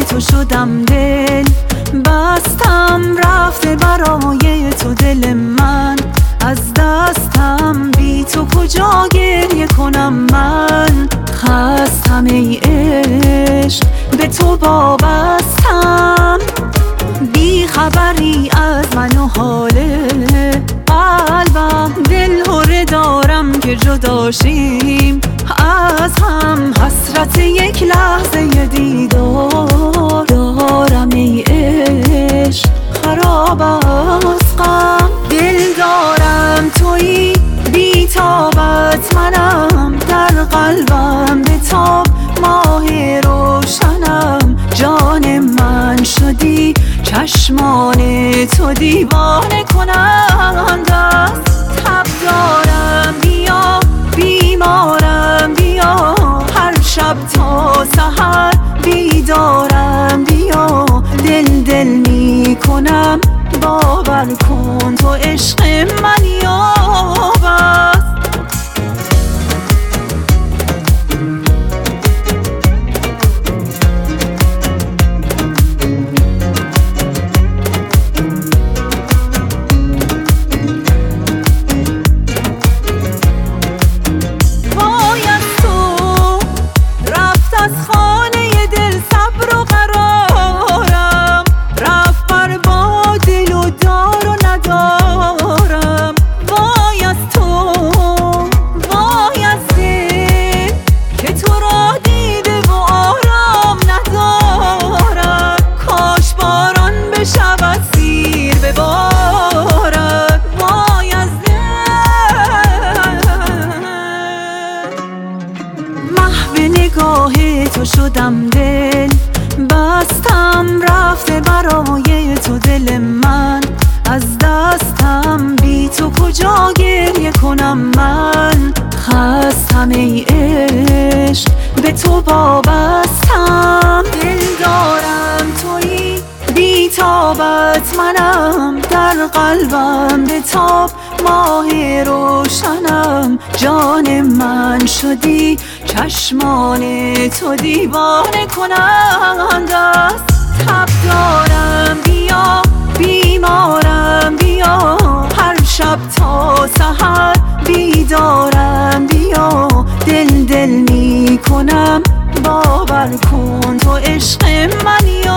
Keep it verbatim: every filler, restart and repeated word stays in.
تو شدم دل بستم، رفته برای تو دل من از دستم، بی تو کجا گریه کنم من؟ خستم ای عشق به تو وابستم، بی خبری از من و حال قلبم، دل هره دارم که جداشیم از هم، حسرت یک لحظه دیدار دارم ای عشق خراب از غم، دل دارم تویی بی تابت منم، در قلبم به تاب ماه روشنم، جان من شدی چشمان تو دیوانه کنند است، تب دارم بیا بیمارم بیا، هر شب تا سحر بیدارم بیا، دل دل می کنم باور کن تو عشق من یاب است. تو شدم دل بستم، رفته برای تو دل من از دستم، بی تو کجا گریه کنم من؟ خستم ای عشق به تو وابستم، دل دارم تویی بی تابت منم، در قلبم به تاب ماه روشنم، جان من شدی چشمان تو دیوانه کنند است، تب دارم بیا بیمارم بیا، هر شب تا سحر بیدارم بیا، دل دل می کنم باور کن تو عشق من.